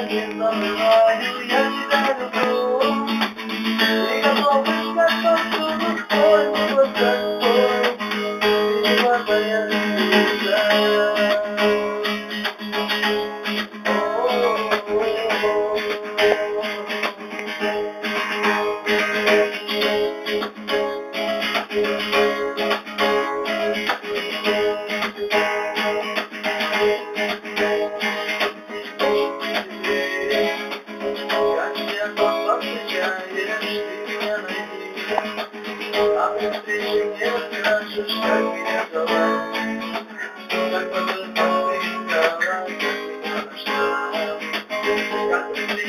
не забываю, я тебя люблю. И готов искать повсюду твой голос, как твой. Ты моя звезда. А при встрече не скажешь, как меня зовут. Как подумал, ты искала, как меня нашла. Как